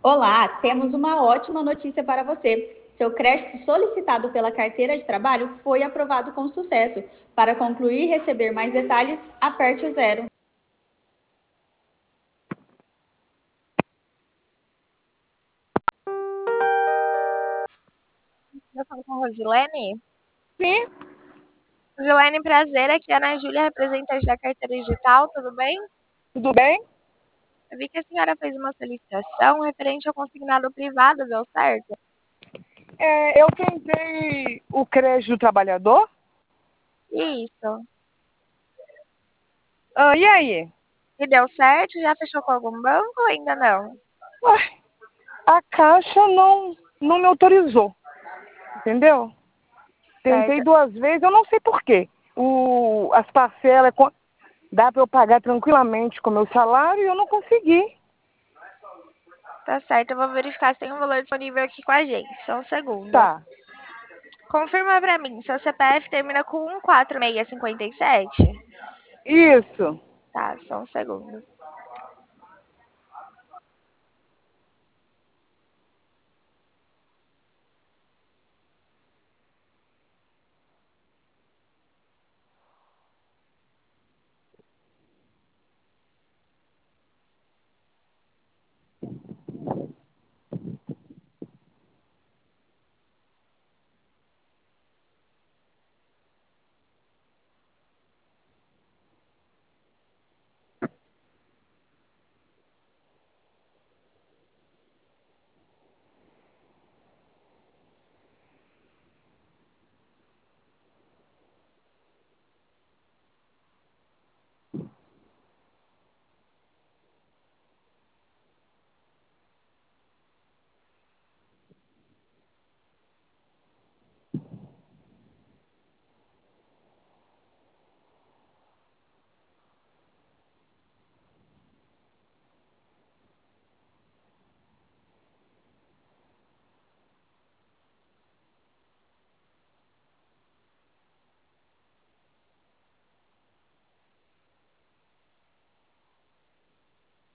Olá, temos uma ótima notícia para você. Seu crédito solicitado pela carteira de trabalho foi aprovado com sucesso. Para concluir e receber mais detalhes, aperte o zero. Eu falo com a Rosilene. Sim, Rosilene, prazer. Aqui é a Ana Júlia, representante da carteira digital, tudo bem? tudo bem? Eu vi que a senhora fez uma solicitação referente ao consignado privado, deu certo? Eu tentei o crédito do trabalhador. Isso. E aí? E deu certo? Já fechou com algum banco ou ainda não? Ué, a Caixa não me autorizou, entendeu? Tentei Certo. 2 vezes, eu não sei por quê. As parcelas dá para eu pagar tranquilamente com meu salário e eu não consegui. Tá certo, eu vou verificar se tem um valor disponível aqui com a gente. Só um segundo. Tá, Confirma pra mim, seu CPF termina com 14657? isso. Tá, só um segundo.